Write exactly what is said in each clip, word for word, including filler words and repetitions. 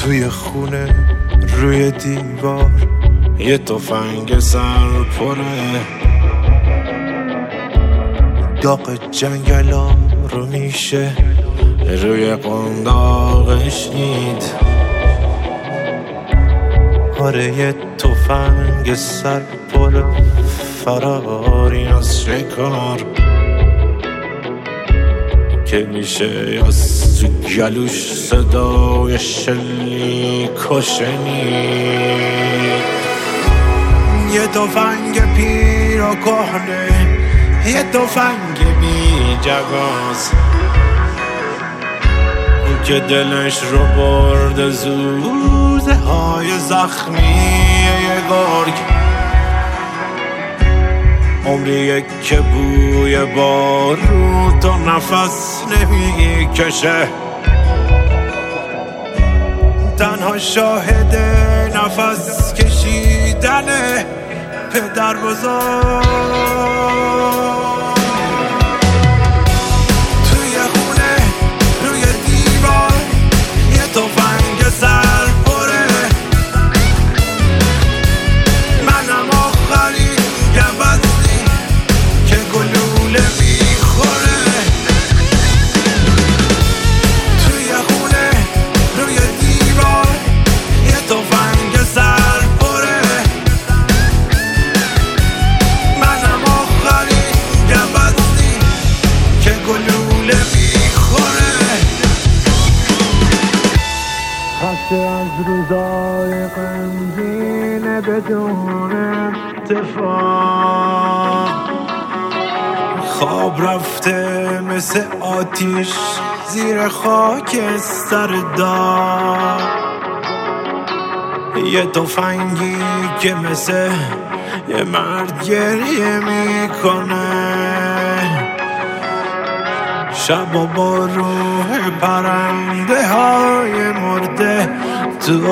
توی خونه روی دیوار یه تفنگ سر پره، داغ جنگلا رو میشه روی قنداقش نید. آره یه تفنگ سر پره، فراری از شکار که میشه از تو گلوش صدای شلیک و شنید. یه تفنگ پیر و کهنه، یه تفنگ بی جواز که دلش رو برده زوزه های زخمی یه گرگ. عمریه که بوی بارود و نفس نمی کشه، تنها شاهد نفس کشیدن پدر بزرگ. توی خونه روی دیوار یه تفنگ سر پره، منم آخری گوزنی که گلوله میخوره. توی خونه روی دیوار یه تفنگ سر پره، منم آخری گوزنی که گلوله میخوره. خسته از روزای غمگین بدون اتفاق، خواب رفته مثل آتیش زیر خاک سر داغ. یه تفنگی که مثل یه مرد گریه میکنه، شب با روح پرنده های مرده تو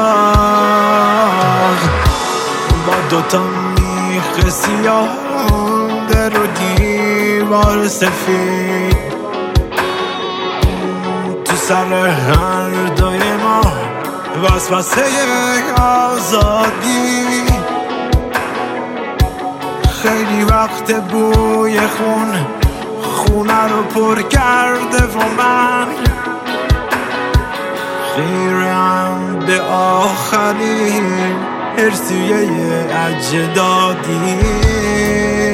اتاق، با دوتا میخ سیاه مونده رو دیوار سفید. تو سر هر دوی ما وسوسه آزادی، خیلی وقت بوی خون خونه رو پر کرده و من خیرم به آخرین ارسیه اجدادی.